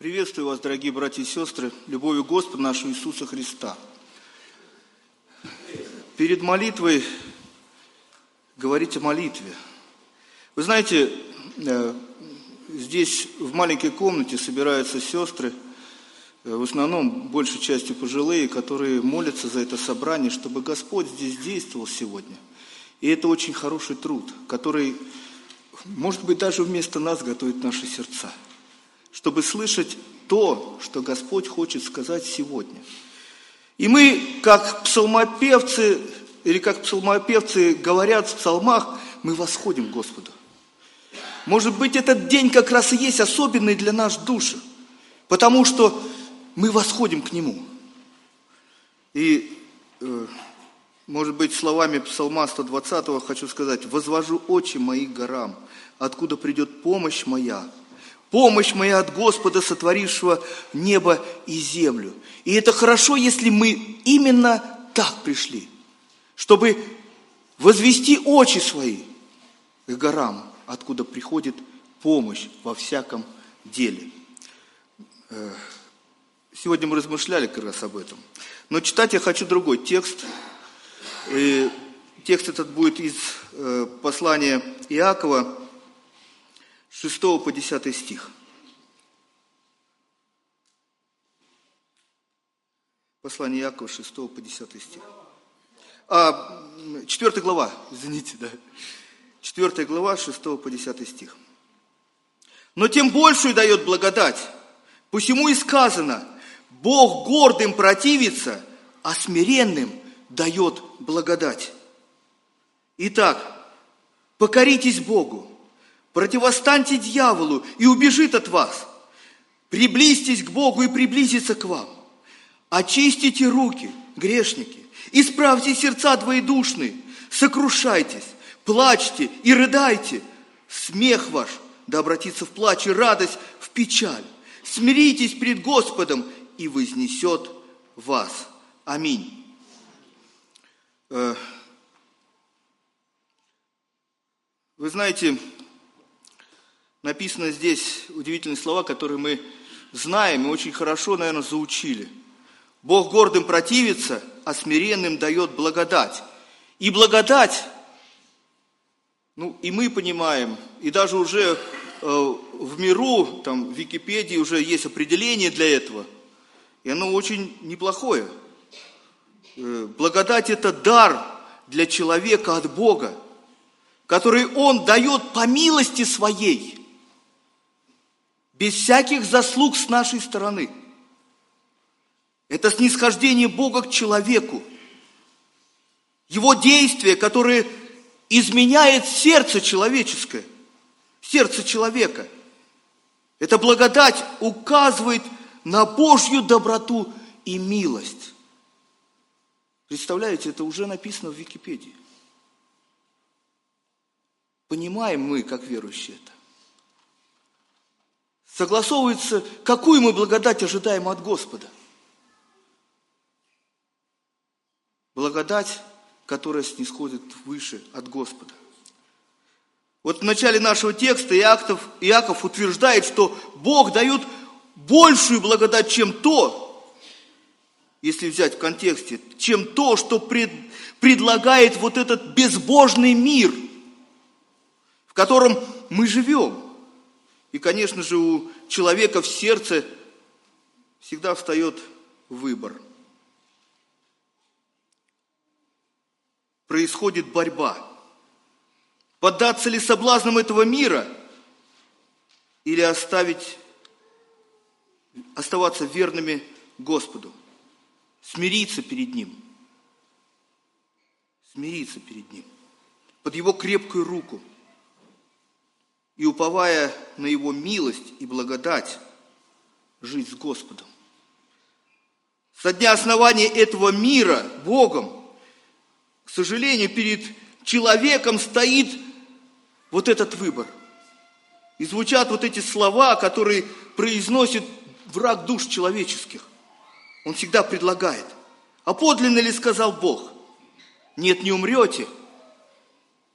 Приветствую вас, дорогие братья и сестры, любовью Господа нашего Иисуса Христа. Перед молитвой говорить о молитве. Вы знаете, здесь в маленькой комнате собираются сестры, в основном большей частью пожилые, которые молятся за это собрание, чтобы Господь здесь действовал сегодня. И это очень хороший труд, который, может быть, даже вместо нас готовит наши сердца, чтобы слышать то, что Господь хочет сказать сегодня. И мы, как псалмопевцы, или как псалмопевцы говорят в псалмах, мы восходим к Господу. Может быть, этот день как раз и есть особенный для нас души, потому что мы восходим к Нему. И, может быть, словами псалма 120 хочу сказать: «Возвожу очи мои к горам, откуда придет помощь моя. Помощь моя от Господа, сотворившего небо и землю». И это хорошо, если мы именно так пришли, чтобы возвести очи свои к горам, откуда приходит помощь во всяком деле. Сегодня мы размышляли как раз об этом. Но читать я хочу другой текст. И текст этот будет из послания Иакова, 6 по 10 стих. Послание Иакова, 6 по 10 стих. 4 глава, извините, да. 4 глава, 6 по 10 стих. «Но тем большую дает благодать, посему и сказано: Бог гордым противится, а смиренным дает благодать. Итак, покоритесь Богу, противостаньте дьяволу, и убежит от вас. Приблизьтесь к Богу, и приблизится к вам. Очистите руки, грешники, исправьте сердца двоедушные, сокрушайтесь, плачьте и рыдайте. Смех ваш да обратится в плач, и радость в печаль. Смиритесь пред Господом, и вознесет вас». Аминь. Вы знаете, написано здесь удивительные слова, которые мы знаем и очень хорошо, наверное, заучили. Бог гордым противится, а смиренным дает благодать. И благодать, и мы понимаем, и даже уже в миру, там в Википедии уже есть определение для этого, и оно очень неплохое. Благодать – это дар для человека от Бога, который Он дает по милости Своей, без всяких заслуг с нашей стороны. Это снисхождение Бога к человеку, Его действие, которое изменяет сердце человеческое, сердце человека. Эта благодать указывает на Божью доброту и милость. Представляете, это уже написано в Википедии. Понимаем мы, как верующие, это? Согласовывается, какую мы благодать ожидаем от Господа. Благодать, которая снисходит выше от Господа. Вот в начале нашего текста Иаков утверждает, что Бог дает большую благодать, чем то, если взять в контексте, чем то, что предлагает вот этот безбожный мир, в котором мы живем. И, конечно же, у человека в сердце всегда встает выбор. Происходит борьба. Поддаться ли соблазнам этого мира или оставаться верными Господу, смириться перед Ним, под Его крепкую руку и, уповая на Его милость и благодать, жить с Господом. Со дня основания этого мира Богом, к сожалению, перед человеком стоит вот этот выбор. И звучат вот эти слова, которые произносит враг душ человеческих. Он всегда предлагает: «А подлинно ли сказал Бог? Нет, не умрете».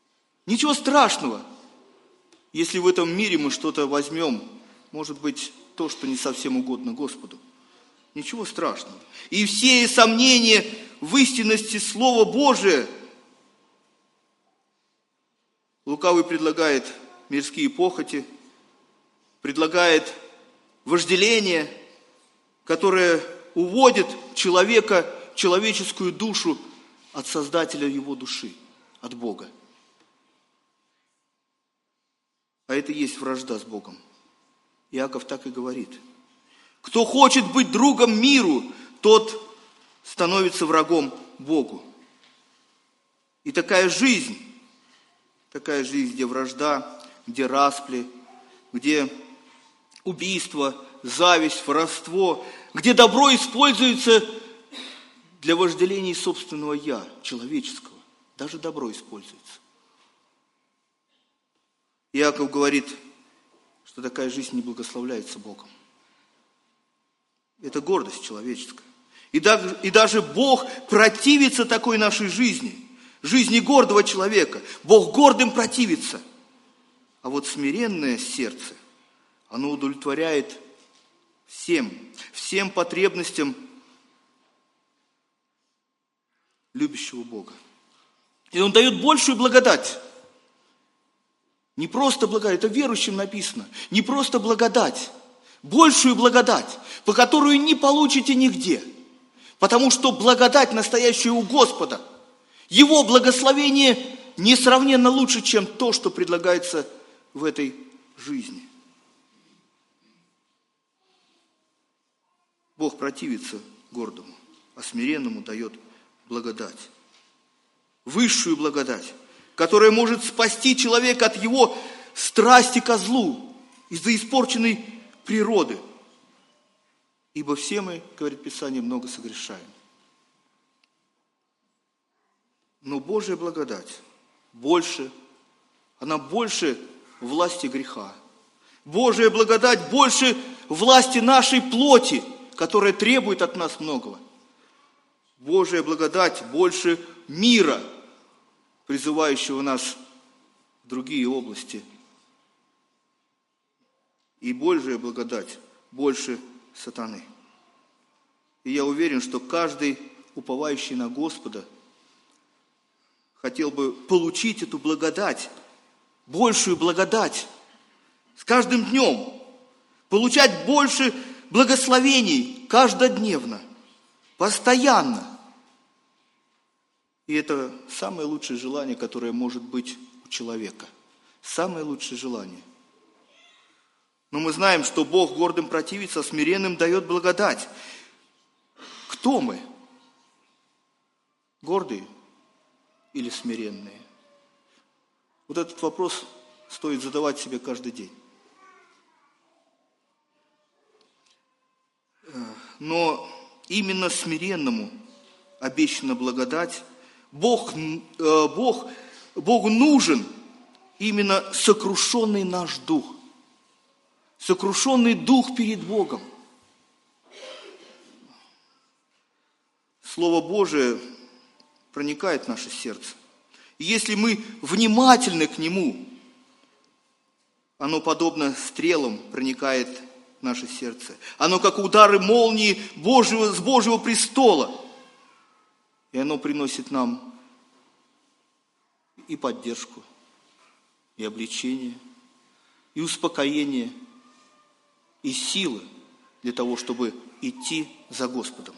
Ничего страшного, если в этом мире мы что-то возьмем, может быть, то, что не совсем угодно Господу. Ничего страшного. И все сомнения в истинности Слова Божия лукавый предлагает мирские похоти, предлагает вожделение, которое уводит человека, человеческую душу от Создателя его души, от Бога. А это и есть вражда с Богом. Иаков так и говорит. Кто хочет быть другом миру, тот становится врагом Богу. И такая жизнь, где вражда, где распли, где убийство, зависть, воровство, где добро используется для вожделения собственного «я», человеческого. Даже добро используется. Иаков говорит, что такая жизнь не благословляется Богом. Это гордость человеческая. И даже Бог противится такой нашей жизни гордого человека. Бог гордым противится. А вот смиренное сердце, оно удовлетворяет всем потребностям любящего Бога. И Он дает большую благодать. Не просто благодать, это верующим написано. Не просто благодать, большую благодать, по которую не получите нигде. Потому что благодать настоящая у Господа. Его благословение несравненно лучше, чем то, что предлагается в этой жизни. Бог противится гордому, а смиренному дает благодать. Высшую благодать, которая может спасти человека от его страсти ко злу из-за испорченной природы. Ибо все мы, говорит Писание, много согрешаем. Но Божья благодать она больше власти греха. Божья благодать больше власти нашей плоти, которая требует от нас многого. Божья благодать больше мира, призывающего нас в другие области. И Божья благодать больше сатаны. И я уверен, что каждый, уповающий на Господа, хотел бы получить эту благодать, большую благодать, с каждым днем, получать больше благословений каждодневно, постоянно. И это самое лучшее желание, которое может быть у человека. Самое лучшее желание. Но мы знаем, что Бог гордым противится, а смиренным дает благодать. Кто мы? Гордые или смиренные? Вот этот вопрос стоит задавать себе каждый день. Но именно смиренному обещана благодать. Богу нужен именно сокрушенный наш дух. Сокрушенный дух перед Богом. Слово Божие проникает в наше сердце. И если мы внимательны к Нему, оно подобно стрелам проникает в наше сердце. Оно как удары молнии с Божьего престола. И оно приносит нам и поддержку, и обличение, и успокоение, и силы для того, чтобы идти за Господом.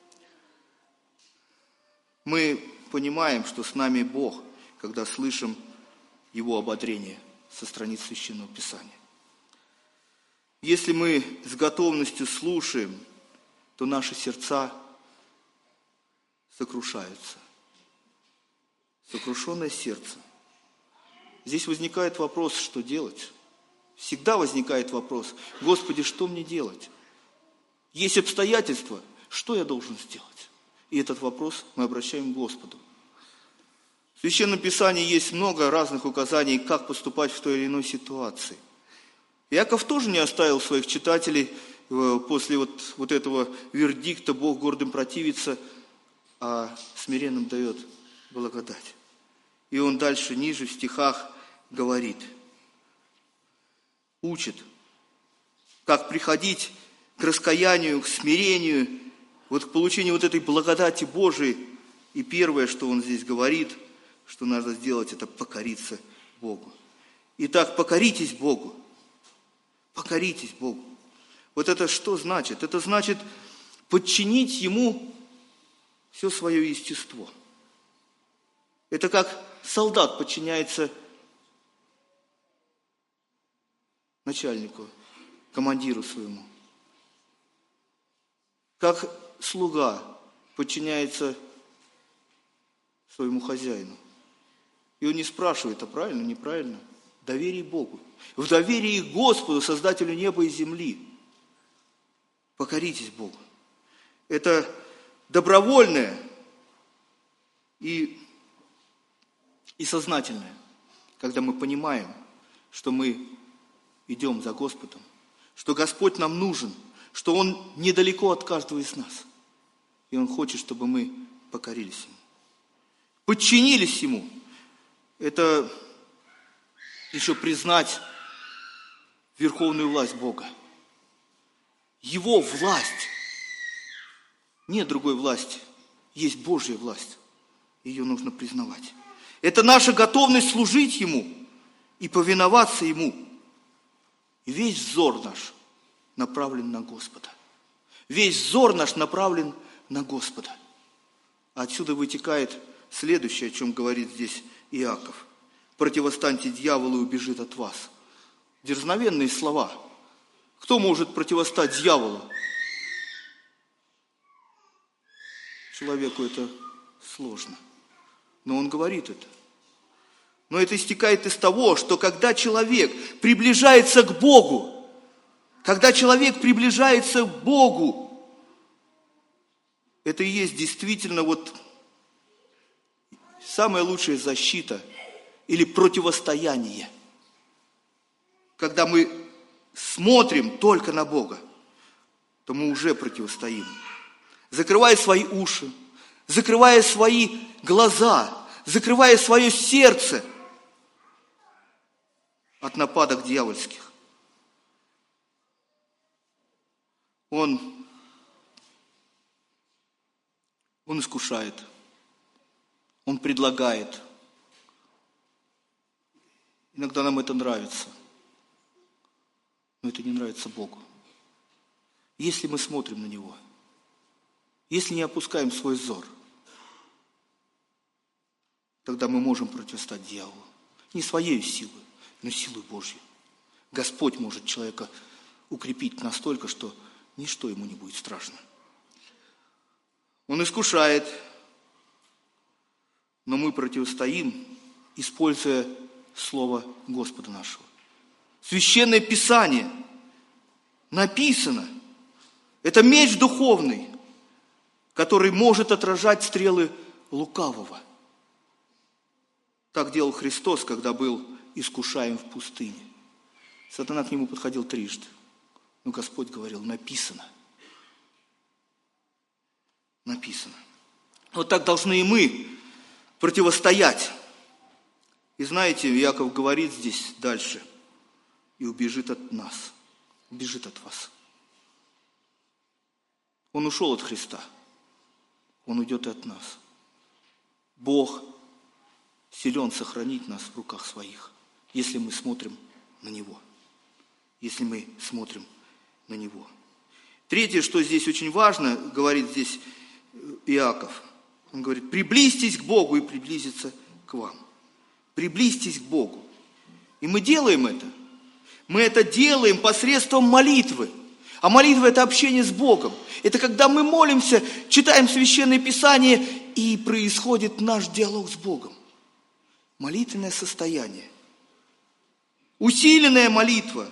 Мы понимаем, что с нами Бог, когда слышим Его ободрение со страниц Священного Писания. Если мы с готовностью слушаем, то наши сердца сокрушаются. Сокрушенное сердце. Здесь возникает вопрос, что делать? Всегда возникает вопрос: Господи, что мне делать? Есть обстоятельства, что я должен сделать? И этот вопрос мы обращаем к Господу. В Священном Писании есть много разных указаний, как поступать в той или иной ситуации. Иаков тоже не оставил своих читателей после вот этого вердикта: Бог гордым противится, а смиренным дает благодать. И он дальше, ниже в стихах говорит, учит, как приходить к раскаянию, к смирению, вот к получению вот этой благодати Божией. И первое, что он здесь говорит, что надо сделать, это покориться Богу. Итак, покоритесь Богу. Покоритесь Богу. Вот это что значит? Это значит подчинить Ему все свое естество. Это как солдат подчиняется начальнику, командиру своему. Как слуга подчиняется своему хозяину. И он не спрашивает, а правильно, неправильно. Доверие Богу. В доверии к Господу, Создателю неба и земли. Покоритесь Богу. Это добровольное и сознательное, когда мы понимаем, что мы идем за Господом, что Господь нам нужен, что Он недалеко от каждого из нас. И Он хочет, чтобы мы покорились Ему. Подчинились Ему. Это еще признать верховную власть Бога. Его власть. Нет другой власти. Есть Божья власть. Ее нужно признавать. Это наша готовность служить Ему и повиноваться Ему. И весь взор наш направлен на Господа. Весь взор наш направлен на Господа. Отсюда вытекает следующее, о чем говорит здесь Иаков. Противостаньте дьяволу и убежит от вас. Дерзновенные слова. Кто может противостать дьяволу? Человеку это сложно. Но он говорит это. Но это истекает из того, что когда человек приближается к Богу, когда человек приближается к Богу, это и есть действительно вот самая лучшая защита или противостояние. Когда мы смотрим только на Бога, то мы уже противостоим. Закрывая свои уши, закрывая свои глаза, закрывая свое сердце от нападок дьявольских. Он искушает, он предлагает. Иногда нам это нравится, но это не нравится Богу. Если мы смотрим на Него, если не опускаем свой взор, тогда мы можем противостоять дьяволу. Не своей силой, но силой Божьей. Господь может человека укрепить настолько, что ничто ему не будет страшно. Он искушает, но мы противостоим, используя Слово Господа нашего. Священное Писание написано. Это меч духовный, который может отражать стрелы лукавого. Так делал Христос, когда был искушаем в пустыне. Сатана к нему подходил трижды. Но Господь говорил, написано. Написано. Вот так должны и мы противостоять. И знаете, Иаков говорит здесь дальше, и убежит от нас, убежит от вас. Он ушел от Христа, он уйдет и от нас. Бог силен сохранить нас в руках своих, если мы смотрим на Него. Если мы смотрим на Него. Третье, что здесь очень важно, говорит здесь Иаков. Он говорит, приблизьтесь к Богу и приблизиться к вам. Приблизьтесь к Богу. И мы делаем это. Мы это делаем посредством молитвы. А молитва – это общение с Богом. Это когда мы молимся, читаем Священное Писание, и происходит наш диалог с Богом. Молитвенное состояние. Усиленная молитва.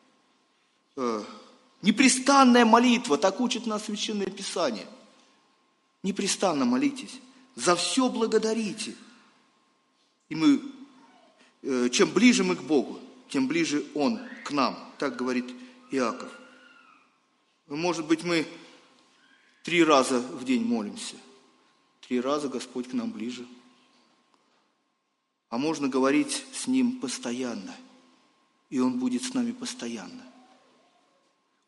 Непрестанная молитва. Так учит нас Священное Писание. Непрестанно молитесь. За все благодарите. И мы, чем ближе мы к Богу, тем ближе Он к нам. Так говорит Иаков. Может быть, мы 3 раза в день молимся. 3 раза Господь к нам ближе. А можно говорить с Ним постоянно. И Он будет с нами постоянно.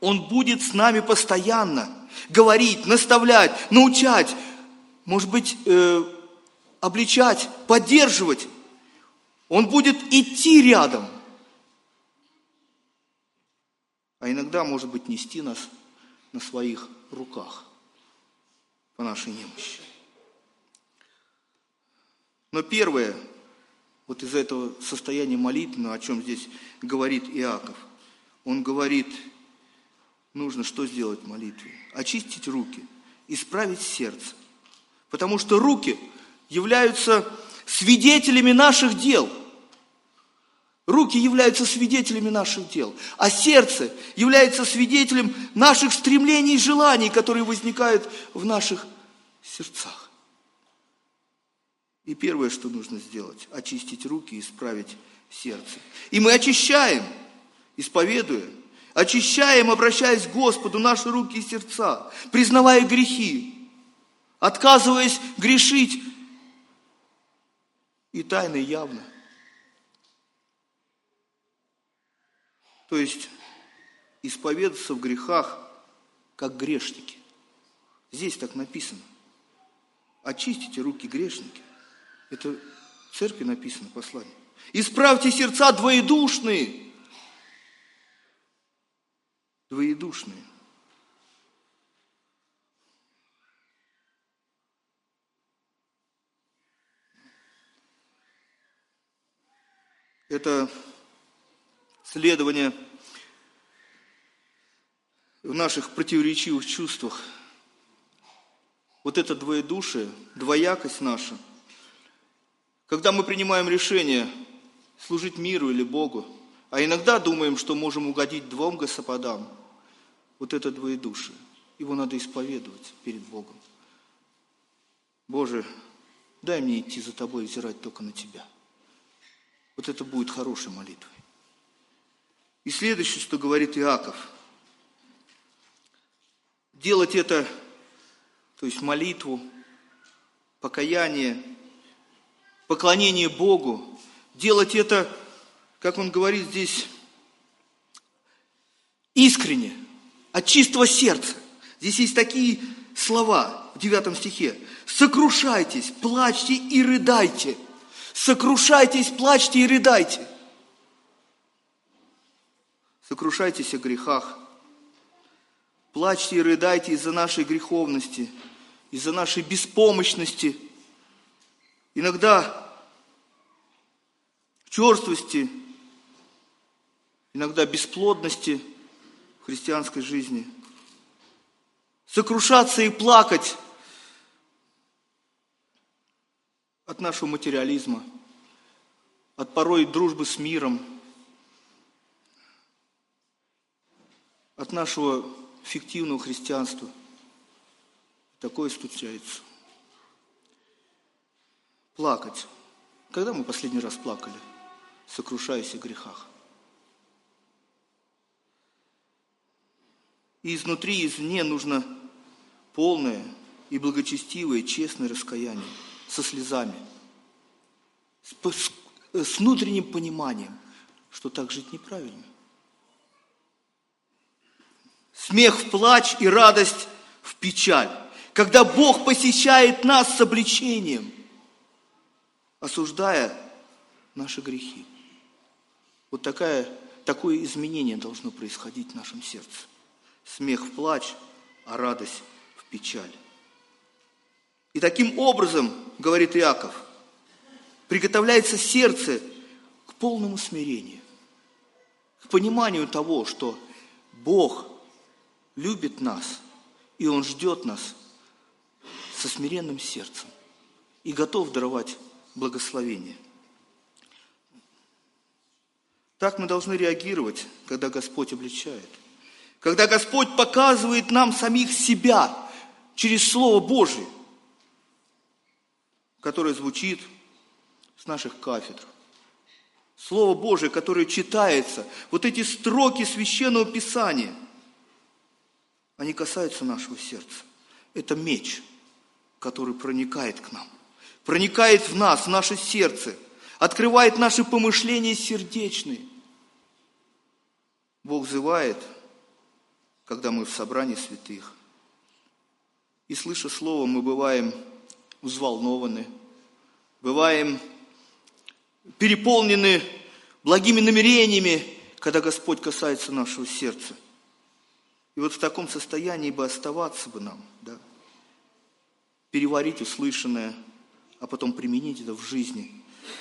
Он будет с нами постоянно говорить, наставлять, научать, может быть, обличать, поддерживать. Он будет идти рядом. А иногда, может быть, нести нас на своих руках по нашей немощи. Но первое, вот из этого состояния молитвенного, о чем здесь говорит Иаков, он говорит, нужно что сделать в молитве? Очистить руки, исправить сердце. Потому что руки являются свидетелями наших дел. Руки являются свидетелями наших дел, а сердце является свидетелем наших стремлений и желаний, которые возникают в наших сердцах. И первое, что нужно сделать, очистить руки и исправить сердце. И мы очищаем, исповедуя, очищаем, обращаясь к Господу, наши руки и сердца, признавая грехи, отказываясь грешить и тайно, и явно. То есть исповедаться в грехах, как грешники. Здесь так написано. Очистите руки, грешники. Это в церкви написано послание. Исправьте сердца двоедушные. Двоедушные. Это следование в наших противоречивых чувствах. Вот это двоедушие, двоякость наша. Когда мы принимаем решение служить миру или Богу, а иногда думаем, что можем угодить двум господам, вот это двоедушие. Его надо исповедовать перед Богом. Боже, дай мне идти за Тобой и взирать только на Тебя. Вот это будет хорошей молитвой. И следующее, что говорит Иаков. Делать это, то есть молитву, покаяние, поклонение Богу. Делать это, как он говорит здесь, искренне, от чистого сердца. Здесь есть такие слова в 9 стихе. Сокрушайтесь, плачьте и рыдайте. Сокрушайтесь, плачьте и рыдайте. Сокрушайтесь о грехах. Плачьте и рыдайте из-за нашей греховности, из-за нашей беспомощности, иногда черствости, иногда бесплодности в христианской жизни. Сокрушаться и плакать от нашего материализма, от порой дружбы с миром, от нашего фиктивного христианства. Такое случается. Плакать. Когда мы последний раз плакали, сокрушаясь о грехах? И изнутри, и извне нужно полное и благочестивое, честное раскаяние, со слезами, с внутренним пониманием, что так жить неправильно. Смех в плач и радость в печаль. Когда Бог посещает нас с обличением, осуждая наши грехи. Вот такое изменение должно происходить в нашем сердце. Смех в плач, а радость в печаль. И таким образом, говорит Иаков, приготовляется сердце к полному смирению, к пониманию того, что Бог любит нас, и Он ждет нас со смиренным сердцем и готов даровать благословение. Так мы должны реагировать, когда Господь обличает. Когда Господь показывает нам самих себя через Слово Божие, которое звучит с наших кафедр. Слово Божие, которое читается, вот эти строки Священного Писания, они касаются нашего сердца. Это меч, который проникает к нам, проникает в нас, в наше сердце, открывает наши помышления сердечные. Бог взывает когда мы в собрании святых. И слыша Слово, мы бываем взволнованы, бываем переполнены благими намерениями, когда Господь касается нашего сердца. И вот в таком состоянии бы оставаться бы нам, да, переварить услышанное, а потом применить это в жизни.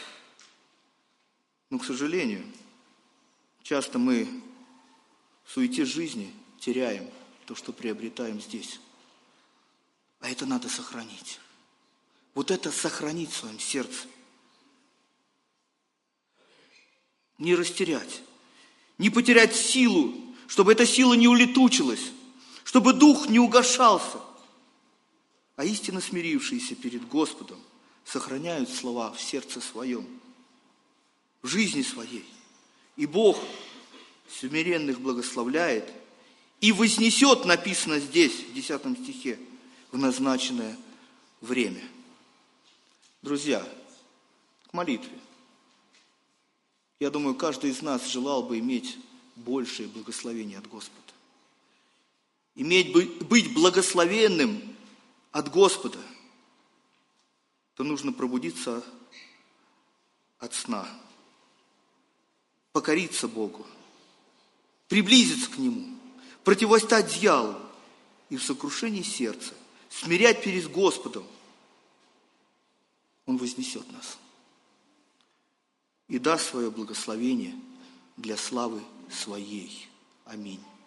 Но, к сожалению, часто мы в суете жизни теряем то, что приобретаем здесь. А это надо сохранить. Вот это сохранить в своем сердце. Не растерять, не потерять силу, чтобы эта сила не улетучилась, чтобы дух не угашался. А истинно смирившиеся перед Господом сохраняют слова в сердце своем, в жизни своей. И Бог смиренных благословляет и вознесет, написано здесь, в 10 стихе, в назначенное время. Друзья, к молитве. Я думаю, каждый из нас желал бы иметь большее благословение от Господа. Быть благословенным от Господа, то нужно пробудиться от сна, покориться Богу, приблизиться к Нему, противостать дьяволу и в сокрушении сердца смирять перед Господом. Он вознесет нас и даст свое благословение для славы Своей. Аминь.